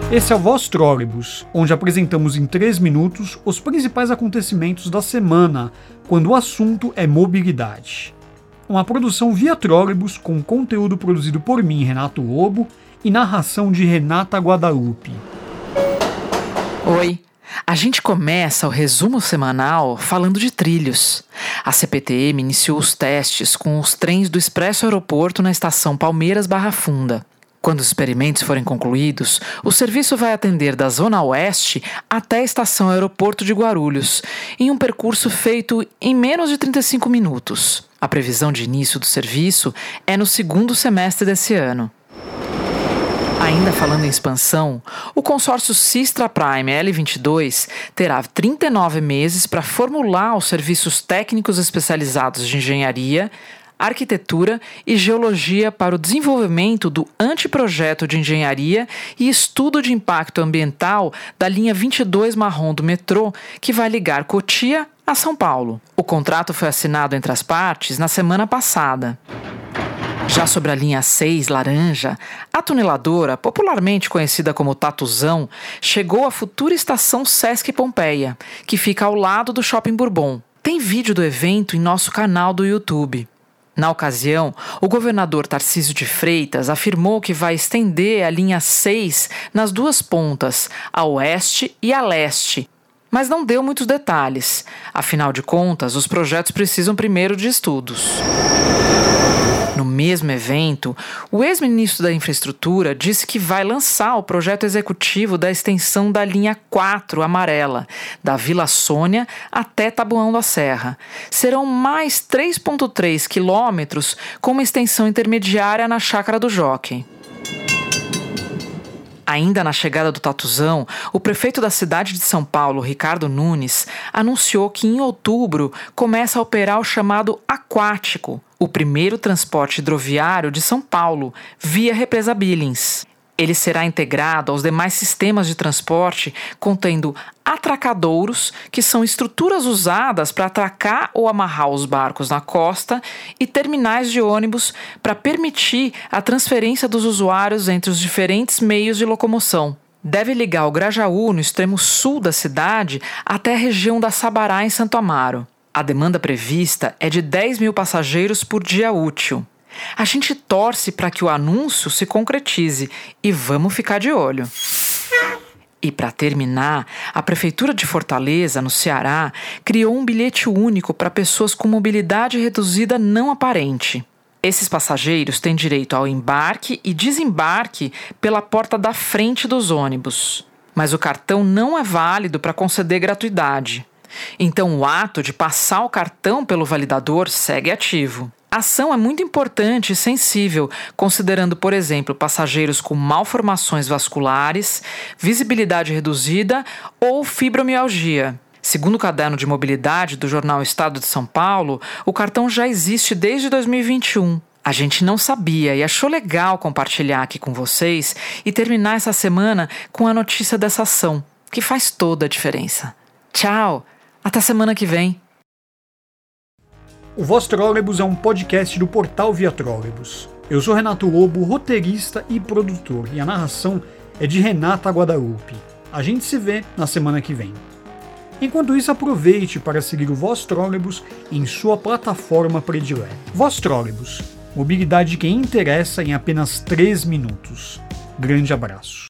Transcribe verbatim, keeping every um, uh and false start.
Esse é o Voz Trólebus, onde apresentamos em três minutos os principais acontecimentos da semana, quando o assunto é mobilidade. Uma produção via Trólebus com conteúdo produzido por mim, Renato Lobo, e narração de Renata Guadalupe. Oi, a gente começa o resumo semanal falando de trilhos. A C P T M iniciou os testes com os trens do Expresso Aeroporto na estação Palmeiras Barra Funda. Quando os experimentos forem concluídos, o serviço vai atender da Zona Oeste até a estação Aeroporto de Guarulhos, em um percurso feito em menos de trinta e cinco minutos. A previsão de início do serviço é no segundo semestre desse ano. Ainda falando em expansão, o consórcio Sistra Prime L vinte e dois terá trinta e nove meses para formular os serviços técnicos especializados de engenharia, arquitetura e geologia para o desenvolvimento do anteprojeto de engenharia e estudo de impacto ambiental da linha vinte e dois marrom do metrô, que vai ligar Cotia a São Paulo. O contrato foi assinado entre as partes na semana passada. Já sobre a linha seis laranja, a tuneladora, popularmente conhecida como Tatuzão, chegou à futura estação Sesc Pompeia, que fica ao lado do Shopping Bourbon. Tem vídeo do evento em nosso canal do YouTube. Na ocasião, o governador Tarcísio de Freitas afirmou que vai estender a linha seis nas duas pontas, a oeste e a leste, mas não deu muitos detalhes. Afinal de contas, os projetos precisam primeiro de estudos. No mesmo evento, o ex-ministro da Infraestrutura disse que vai lançar o projeto executivo da extensão da linha quatro amarela, da Vila Sônia até Taboão da Serra. Serão mais três vírgula três quilômetros com uma extensão intermediária na Chácara do Jockey. Ainda na chegada do Tatuzão, o prefeito da cidade de São Paulo, Ricardo Nunes, anunciou que em outubro começa a operar o chamado Aquático, o primeiro transporte hidroviário de São Paulo, via Represa Billings. Ele será integrado aos demais sistemas de transporte, contendo atracadouros, que são estruturas usadas para atracar ou amarrar os barcos na costa, e terminais de ônibus para permitir a transferência dos usuários entre os diferentes meios de locomoção. Deve ligar o Grajaú, no extremo sul da cidade, até a região da Sabará, em Santo Amaro. A demanda prevista é de dez mil passageiros por dia útil. A gente torce para que o anúncio se concretize e vamos ficar de olho. E para terminar, a Prefeitura de Fortaleza, no Ceará, criou um bilhete único para pessoas com mobilidade reduzida não aparente. Esses passageiros têm direito ao embarque e desembarque pela porta da frente dos ônibus. Mas o cartão não é válido para conceder gratuidade. Então o ato de passar o cartão pelo validador segue ativo. A ação é muito importante e sensível, considerando, por exemplo, passageiros com malformações vasculares, visibilidade reduzida ou fibromialgia. Segundo o caderno de mobilidade do jornal Estado de São Paulo, o cartão já existe desde dois mil e vinte e um. A gente não sabia e achou legal compartilhar aqui com vocês e terminar essa semana com a notícia dessa ação, que faz toda a diferença. Tchau! Até semana que vem! O Voz Trólebus é um podcast do portal Via Trólebus. Eu sou Renato Lobo, roteirista e produtor, e a narração é de Renata Guadalupe. A gente se vê na semana que vem. Enquanto isso, aproveite para seguir o Voz Trólebus em sua plataforma predileta. Voz Trólebus, mobilidade que interessa em apenas três minutos. Grande abraço.